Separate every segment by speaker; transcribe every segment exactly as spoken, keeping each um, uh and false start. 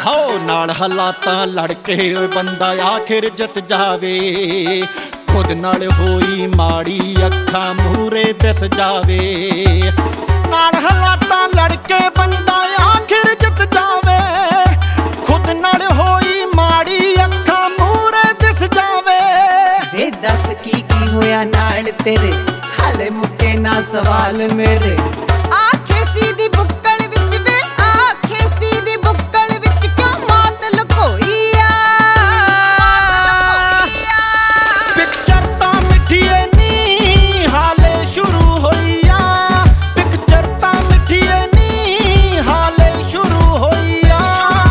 Speaker 1: हो नाल हालातां लड़के बंदा आखिर जित जावे, खुद नाल होई माड़ी अखां मूहरे दिस जावे। नाल हालातां लड़के बंदा आखिर जित जावे, खुद नाल होई माड़ी अखां मूहरे दिस जावे।
Speaker 2: वे दस की की होया नाल तेरे, हाले मुके ना सवाल मेरे। आखे सीधी बुक्कल विच वे, आखे सीधी बुक्कल विच क्यों मौत लुकोई आ।
Speaker 1: पिक्चर तां मिठी ऐ नी हाले शुरू होई आ, पिक्चर तां मिठी ऐ नी हाले शुरू होई आ।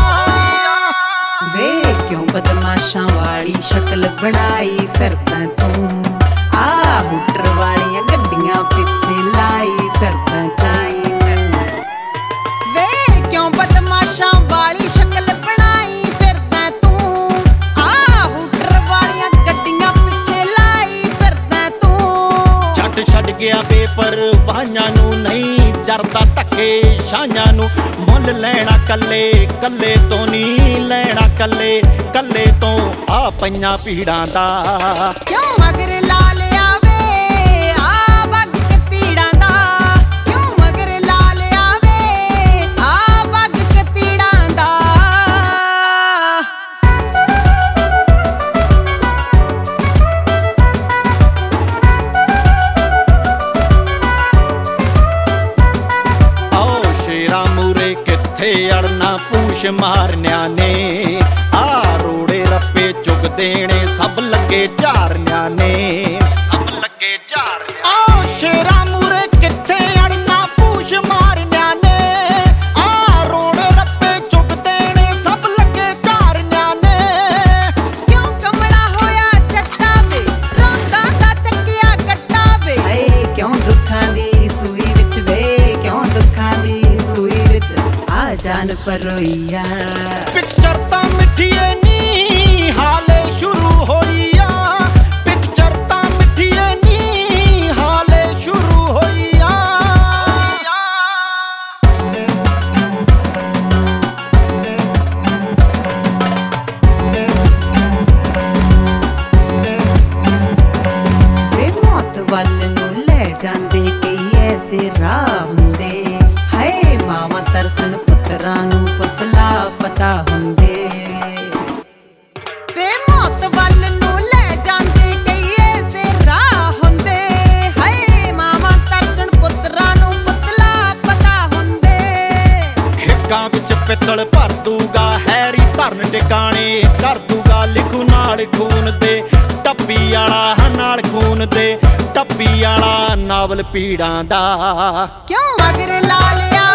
Speaker 2: वे क्यों बदमाशां वाली शक्ल बनाई फिरदा तू, आ हुटर वालियां गड्डियां पिछे लाई फिरदा लाई फिरदा। वे क्यों बदमाशां वाली शक्ल बनाई फिरदा तू, आ हुटर वालियां गड्डियां पिछे लाई फिरदा तू।
Speaker 1: छड्ड छड्ड गया बेपरवाहियां नूं, नहीं जरदा धक्के शाहियां नूं। मुੱਲ ਲੈਣਾ ਕੱਲੇ ਕੱਲੇ ਤੋਂ ਨਹੀਂ ਲੈਣਾ ਕੱਲੇ ਕੱਲੇ ਤੋਂ ਆ ਪਈਆਂ ਭੀੜਾਂ ਦਾ।
Speaker 2: क्यों मगर ला लिया वे आ बग कतीड़ां दा, क्यों मगर ला लिया वे आ बग कतीड़ां दा।
Speaker 1: आओ शेरा मूरे किथे अड़ना पूछ मारनिया ने, आ रोड़े रप्पे चुग देने सब लगे झारनिया ने, सब लगे झारनिया। आओ शेरा मूरे किथे अड़ना पूछ मारनिया ने, आ रोड़े रप्पे चुग देने सब लगे झारनिया ने।
Speaker 2: क्यों कमला होया जट्टा वे, रोंदा दा चक्किया कट्टा वे। हाय क्यों दुखां दी सूई विच वे, क्यों दुखां दी सूई विच आ जान परोईया।
Speaker 1: पिक्चर तां मिठी ऐ नी हाले शुरू होई आ, पिक्चर तां मिठी ऐ नी हाले शुरू होई आ।
Speaker 2: वे मौत वल नूं ले जांदे कई ऐसे राह हुंदे, हाय मावां तरसण पुत्तरां नूं पुतला पता हुंदे। वे मौत वल नूं ले जांदे कई ऐसे राह हुंदे, हाय मावां तरसण पुत्तरां नूं पुतला पता हुंदे।
Speaker 1: हिक्कां विच पित्तल भर दूगा, हैरी धरन टिकाणे कर दूगा। लिखू नाल खून दे टप्पी आला नाल खून दे टप्पी आला नावल पीड़ां दा।
Speaker 2: क्यों मगर ला लिया